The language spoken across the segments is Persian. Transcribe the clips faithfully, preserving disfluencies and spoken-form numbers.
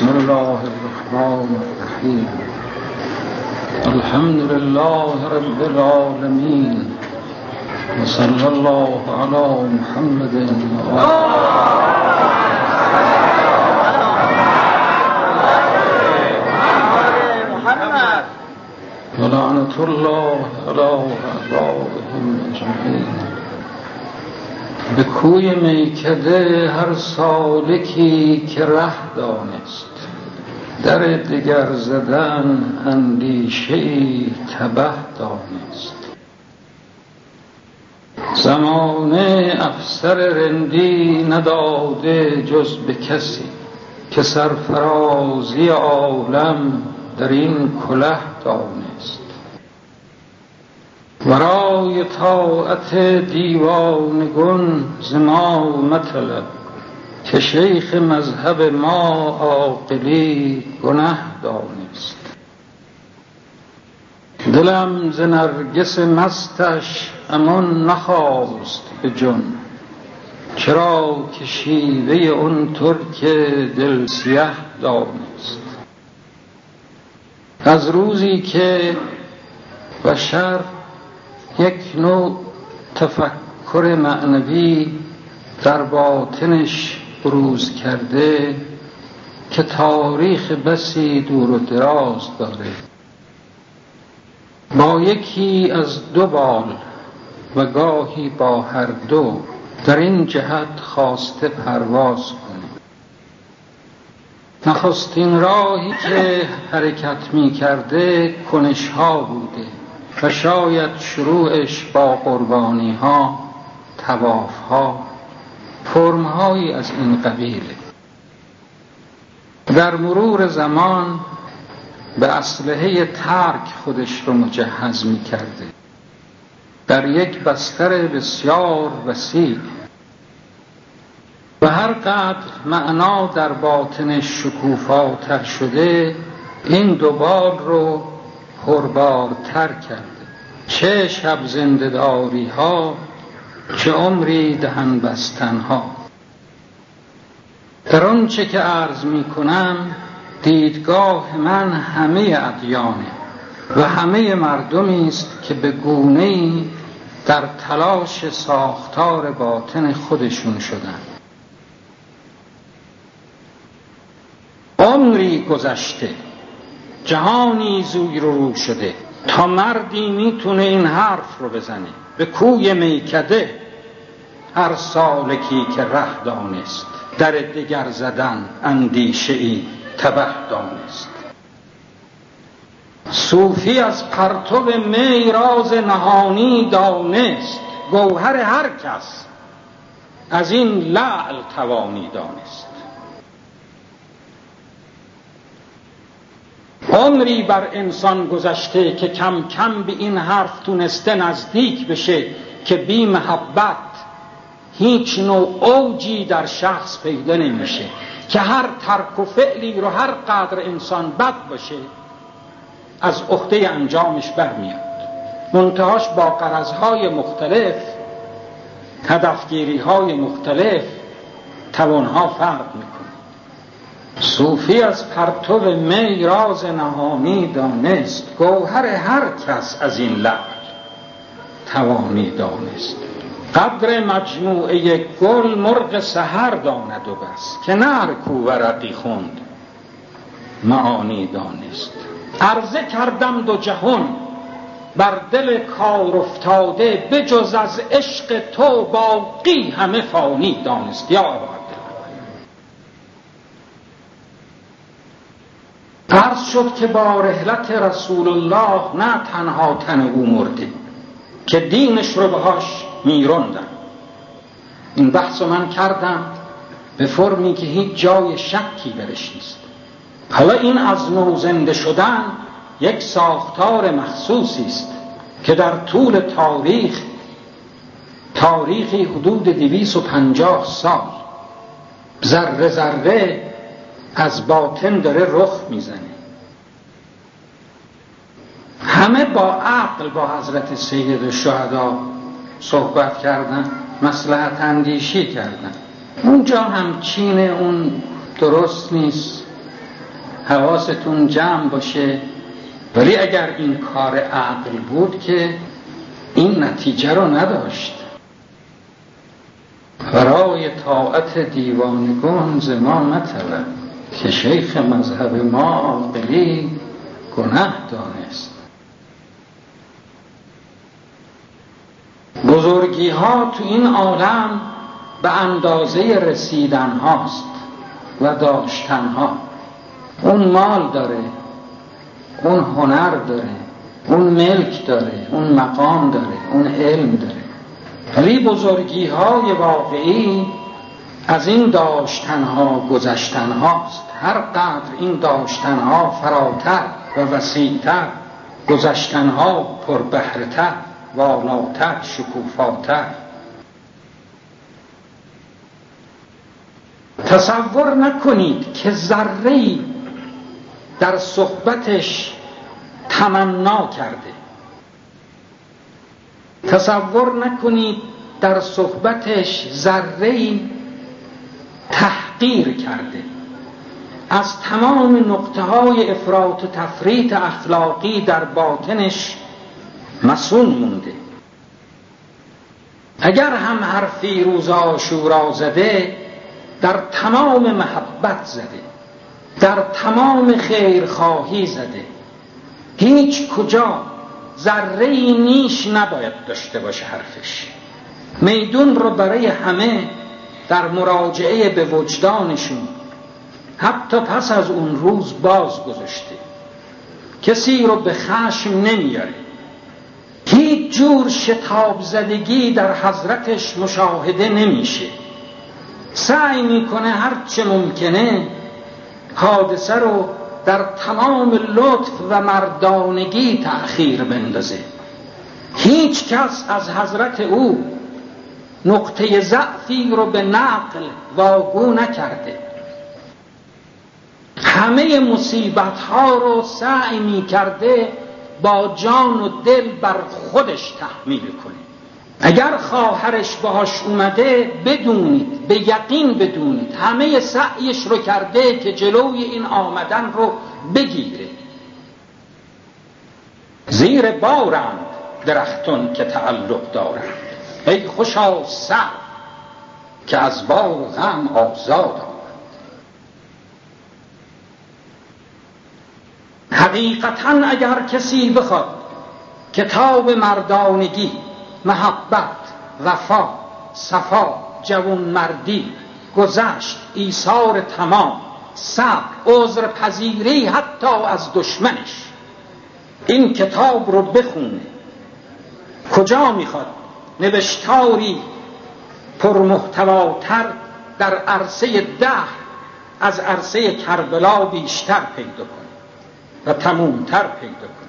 بسم الله الرحمن الرحیم. الحمد لله رب العالمین و صلی الله علی محمد و و لعنت الله علی اعدائهم اجمعین. به کوی میکده هر سالکی که ره دانست، در دگر زدن اندیشه‌ای تبه دانست. زمانه افسر رندی نداده جز به کسی، که سرفرازی عالم در این کله دانست. ورای طاعت دیوانگون ز ما مطلب، که شیخ مذهب ما عاقلی گنه دانست. دلم ز نرگس مستش امان نخواست به جان، چرا که شیوه اون ترک دل سیه دانست. از روزی که بشر یک نوع تفکر معنوی در باطنش بروز کرده که تاریخ بسی دور و دراز داره، با یکی از دو بال و گاهی با هر دو در این جهت خواسته پرواز کنه. نخستین راهی که حرکت می کرده کنش ها بوده و شاید شروعش با قربانی ها، طواف ها، فرم هایی از این قبیله. در مرور زمان به اسلحه ترک خودش رو مجهز می کرده، در یک بستر بسیار وسیع. و هر قدر معنا در باطنش شکوفاتر شده، این دوبار رو پربارتر کرده. چه شب زنده‌داری ها، چه عمری دهن بستن ها. در آنچه که عرض می کنم، دیدگاه من همه ادیانه و همه مردمی است که به گونه‌ای در تلاش ساختار باطن خودشون شدن. عمری گذشته، جهانی زوی رو رو شده تا مردی میتونه این حرف رو بزنه: به کوی میکده هر سالکی که ره دانست، در دگر زدن اندیشه‌ای تبه دانست. صوفی از پرتو می راز نهانی دانست، گوهر هر کس از این لعل توانی دانست. عمری بر انسان گذشته که کم کم به این حرف تونسته نزدیک بشه که بی محبت هیچ نوع اوجی در شخص پیدا نمیشه، که هر ترک و فعلی رو هر قدر انسان بد باشه از عهده انجامش برمیاد، منتهاش با غرضهای مختلف، هدفگیری‌های مختلف، توانها فرق میکنه. صوفی از پرتو می راز نهانی دانست، گوهر هر کس از این لعل توانی دانست. قدر مجموعه گل مرغ سحر داند و بس، که نه هر کو ورقی خوند معانی دانست. عرضه کردم دو جهان بر دل کار افتاده، بجز از عشق تو باقی همه فانی دانست. یا عباد عرض شد که با رحلت رسول الله نه تنها تن او مرده، که دینش رو بهاش میروندن. این بحث من کردم به فرمی که هیچ جای شکی درش نیست. حالا این از نو زنده شدن یک ساختار مخصوصی است که در طول تاریخ، تاریخی حدود دویست و پنجاه سال، ذره ذره از باطن داره رخ میزنه. همه با عقل با حضرت سید الشهدا صحبت کردن، مصلحت اندیشی کردن. اونجا هم چین اون درست نیست، حواستون جمع باشه. ولی اگر این کار عقل بود که این نتیجه رو نداشت. برای طاعت دیوانگان ز ما مطلب، که شیخ مذهب ما عاقلی گناه دانست. بزرگی ها تو این عالم به اندازه رسیدن هاست و داشتن ها. اون مال داره، اون هنر داره، اون ملک داره، اون مقام داره، اون علم داره. ولی بزرگی های واقعی از این داشتن ها گذشتن هاست. هر قدر این داشتن ها فراتر و وسیعتر، گذشتن ها پربحرتر، والاتر، شکوفاتر. تصور نکنید که ذره‌ای در صحبتش تمنا کرده. تصور نکنید در صحبتش ذره‌ای تحقیر کرده. از تمام نقطه‌های افراط و تفریط اخلاقی در باطنش مصون مونده. اگر هم حرفی روز عاشورا زده، در تمام محبت زده، در تمام خیرخواهی زده. هیچ کجا ذره‌ای نیش نباید داشته باشه حرفش. میدون رو برای همه در مراجعه به وجدانشون حتی پس از اون روز باز گذاشته. کسی رو به خشم نمیاره. هیچ جور شتاب زدگی در حضرتش مشاهده نمیشه. سعی میکنه هر چه ممکنه حادثه رو در تمام لطف و مردانگی تأخیر بندازه. هیچ کس از حضرت او نقطه ضعفی رو به نقل واگو نکرده. همه مصیبت ها رو سعی می کرده با جان و دل بر خودش تحمیل کنه. اگر خواهرش باهاش اومده، بدونید، به یقین بدونید همه سعیش رو کرده که جلوی این آمدن رو بگیره. زیر بارند درختون که تعلق دارند، ای خوشا سر که از بار غم آزاد آمد. حقیقتاً اگر کسی بخواد کتاب مردانگی، محبت، وفا، صفا، جوانمردی، گذشت، ایثار تمام، صبر، عذر پذیری حتی از دشمنش، این کتاب رو بخونه، کجا میخواد نوشتاری پرمحتواتر در عرصه ده از عرصه کربلا بیشتر پیدا کنه و تمومتر پیدا کنه.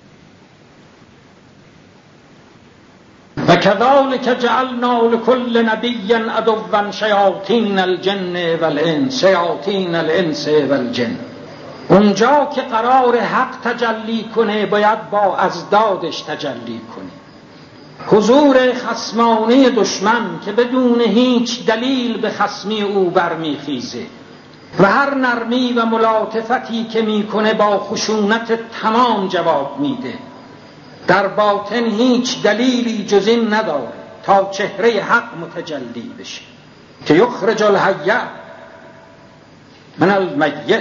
و کذالک جعلنا لكل نبی عدوا شیاطین الجن والانس، شیاطین الانس والجن. اونجا که قرار حق تجلی کنه باید با ازدادش تجلی کنه. حضور خصمانه دشمن که بدون هیچ دلیل به خصمی او برمیخیزه و هر نرمی و ملاطفتی که میکنه با خشونت تمام جواب میده، در باطن هیچ دلیلی جز این نداره تا چهره حق متجلی بشه که یخرج الحی من المیت.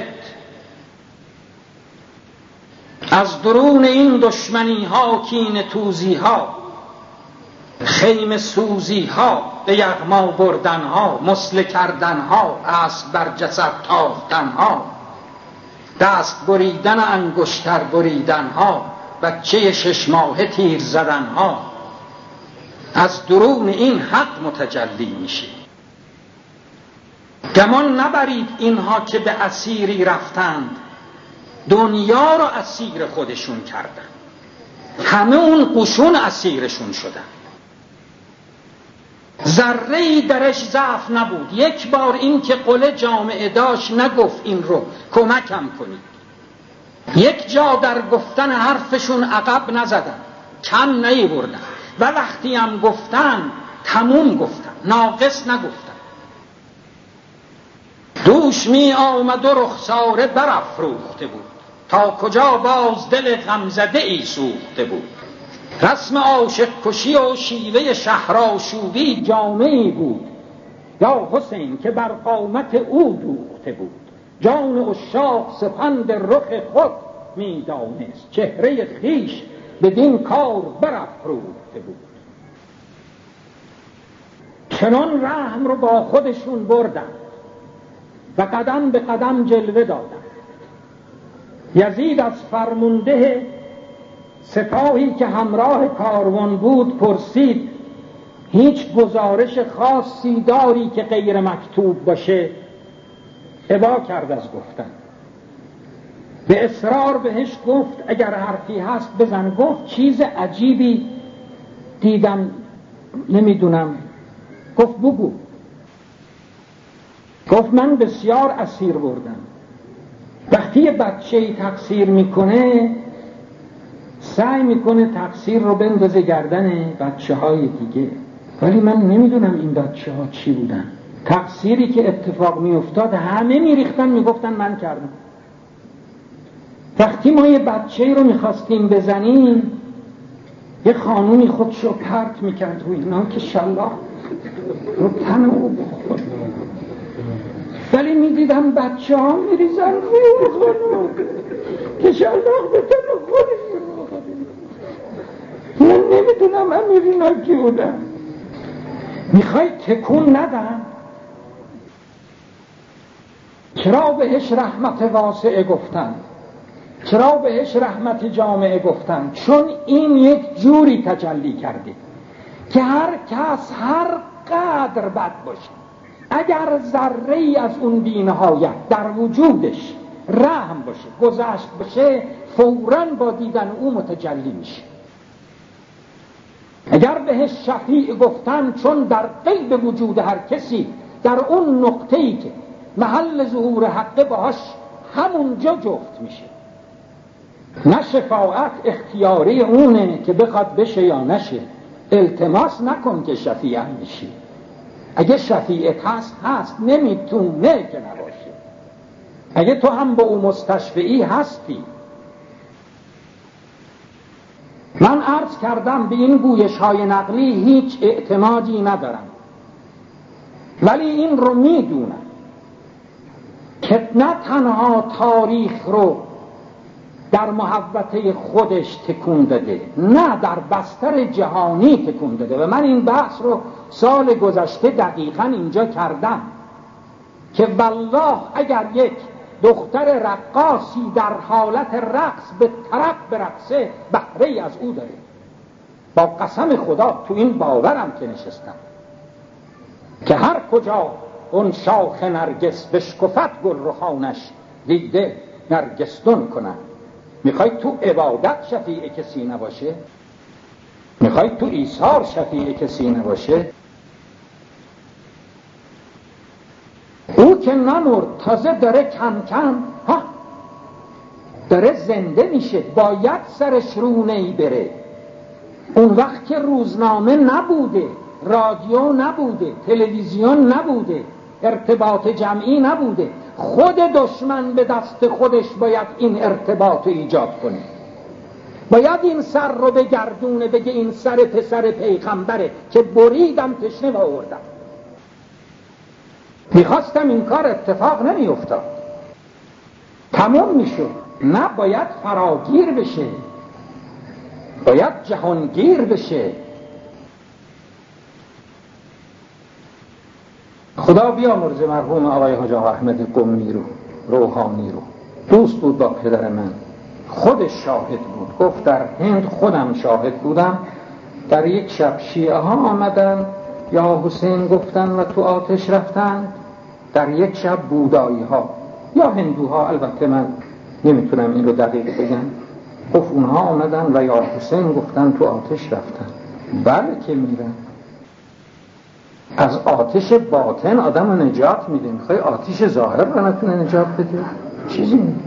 از درون این دشمنی ها، کینه توزی ها، خیمه سوزی ها، به یغما بردن ها، مسله کردن ها، اسب بر جسد تاختن ها، دست بریدن انگشتر بریدن ها، بچه شش ماهه تیر زدن ها، از درون این حق متجلی میشه. گمان نبرید اینها که به اسیری رفتند دنیا رو اسیر خودشون کردن. همه اون قشون اسیرشون شدن. ذره‌ای درش ضعف نبود. یک بار این که قله جامعه داشت نگفت این رو کمکم کنید. یک جا در گفتن حرفشون عقب نزدن، کم نیاوردن و وقتی هم گفتن تموم گفتن، ناقص نگفتن. دوش می آمد و رخساره برافروخته بود، تا کجا باز دل غمزده ای سوخته بود. رسم عاشق کشی و شیوه شهرآشوبی جامه‌ای بود، یا حسین که بر قامت او دوخته بود. جان عشاق سپند رخ خود می دانست، چهره خویش بدین کار برافروخته بود. چنان رحم رو با خودشون بردن و قدم به قدم جلوه دادن. یزید از فرمانده سپاهی که همراه کاروان بود پرسید هیچ گزارش خاصی داری که غیر مکتوب باشه؟ ابا کرد از گفتن. به اصرار بهش گفت اگر حرفی هست بزن. گفت چیز عجیبی دیدم، نمیدونم. گفت بگو. گفت من بسیار اسیر بردم. وقتی یه بچه‌ای تقصیر میکنه سعی میکنه تقصیر رو بندازه گردن بچه های دیگه، ولی من نمیدونم این بچه ها چی بودن. تقصیری که اتفاق میافتاد همه میریختن میگفتن من کردم. وقتی ما یه بچه‌ای رو میخواستیم بزنیم یه خانومی خودشو پرت میکرد و اینا که شلاق رو تن او بخورد، ولی میدیدم بچه ها میریزن روی خانوم که شلاق به تن خودش. من نمیدونم امیرینا کی بودن. میخوای تکون ندن؟ چرا بهش رحمت واسعه گفتن؟ چرا بهش رحمت جامعه گفتن؟ چون این یک جوری تجلی کرده که هر کس هر قدر بد باشه اگر ذره ای از اون بی‌نهایت در وجودش رحم باشه، گذشت باشه، فوراً با دیدن او متجلی میشه. اگر بهش شفیع گفتن چون در قلب وجود هر کسی در اون نقطه‌ای که محل ظهور حقه باهاش همونجا جفت میشه. نه شفاعت اختیاری اونه که بخواد بشه یا نشه. التماس نکن که شفیع هم بشی. اگه شفیعت هست هست، نمیتونه که نباشه. اگه تو هم با او مستشفعی هستی. من عرض کردم به این گویش های نقلی هیچ اعتمادی ندارم، ولی این رو میدونم که نه تنها تاریخ رو در محوطه خودش تکون داده، نه در بستر جهانی تکون داده. و من این بحث رو سال گذشته دقیقاً اینجا کردم که والله اگر یک دختر رقاصی در حالت رقص به طرب برقصه بهره‌ای از او داره. با قسم خدا تو این باورم که نشستم که هر کجا اون شاخ نرگس بشکفت گل رخانش دیده نرگسدون کنن. میخوای تو عبادت شفیع کسی نباشه؟ میخوای تو ایثار شفیع کسی نباشه؟ او که نمرد تازه داره کم کم ها داره زنده میشه. باید سرش رونه‌ای بره. اون وقت که روزنامه نبوده، رادیو نبوده، تلویزیون نبوده، ارتباط جمعی نبوده، خود دشمن به دست خودش باید این ارتباط ایجاد کنه. باید این سر رو بگردونه، بگه این سر پسر پیغمبره که بریدم تشنه و آوردم. میخواستم این کار اتفاق نمیافتاد، تمام میشد. نه، باید فراگیر بشه، باید جهانگیر بشه. خدا بیامرزه مرحوم آقای حاج آقا احمد قمی رو، روحانی رو. دوست بود با پدر من، خودش شاهد بود. گفت در هند خودم شاهد بودم. در یک شب شیعه ها آمدن یا حسین گفتن و تو آتش رفتن. در یک شب بودایی ها یا هندوها، البته من نمیتونم این رو دقیق بگم، گفت اونها آمدن و یا حسین گفتن تو آتش رفتن. بله که میرن. از آتش باطن آدم رو نجات میده. میخوای آتش ظاهر رو نتونه نجات بده؟ چیزی نیست.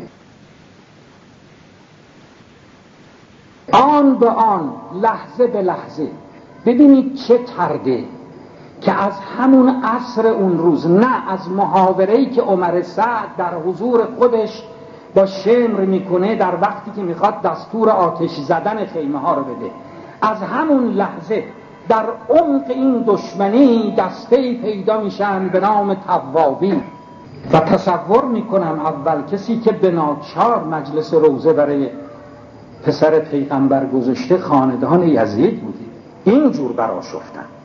آن به آن، لحظه به لحظه. ببینید چه طرده که از همون عصر اون روز، نه از محاوره‌ای که عمر سعد در حضور خودش با شمر میکنه در وقتی که میخواد دستور آتش زدن خیمه ها رو بده، از همون لحظه در عمق این دشمنی دسته‌ای پیدا میشن به نام توابی. و تصور میکنم اول کسی که به ناچار مجلس روضه برای پسر پیغمبر گذاشته خاندان یزید بوده، اینجور برآشفتن.